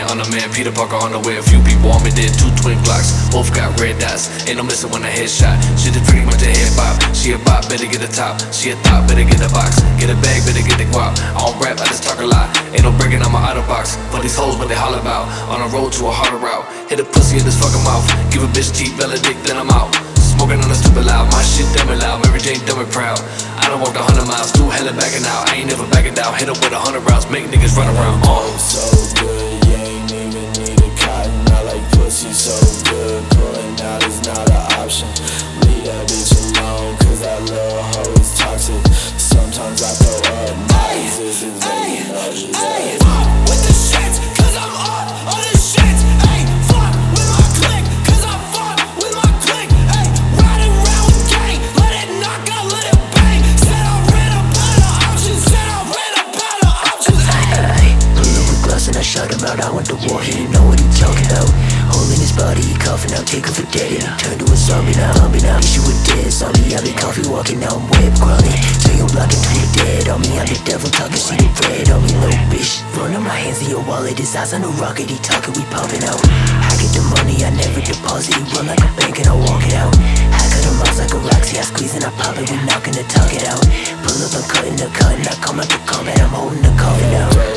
on a man, Peter Parker on the way. A few people on me dead, 2 twin Glocks, both got red dots. Ain't no missing when I headshot. Shit is pretty much a head bop. She a bop, better get a top. She a thought, better get a box. Get a bag, better get the guap. I don't rap, I just talk a lot. Ain't no breaking on my outer box. For these hoes, what they holler about. On the road to a harder route. Hit a pussy in this fucking mouth. Give a bitch teeth, validate, then I'm out. Smoking on a stupid loud, my shit dumb and loud. Mary Jane dumb and proud. I done walked 100 miles, through hella backing out. I ain't never backing down. Hit up with 100 rounds, make niggas run around. So good, you ain't even need a cotton. I like pussy so good, pulling out is not an option. Leave that bitch alone, cause that little hoe is toxic. Sometimes I throw up my existence. Ayy, fuck with the shits, cause I'm up on the shits. Ayy, fuck with my clique, cause I fuck with my clique. Ayy, riding around with gang, let it knock out, let it bang. Said I ran up out of options, said I ran up out of options. Ayy, pull up with gloves and I shut him out. I went to war, he didn't know what he talking about. Holding his body, he coughing out, take him for dead. Turn to a zombie now, issue with dead zombie. I be coffee walking, now I'm web crawling. Turn your block into a dead on me. I'm the devil talking, see the red on me, little bitch. Running my hands in your wallet, his eyes on the rocket, he talking, we popping out. I get the money, I never deposit. He run like a bank and I walk it out. I cut him off like a Roxy, I squeeze and I pop it, we knocking the target out. Pull up, I'm cutting the cut and I come out the combat, I'm holding the coffin out.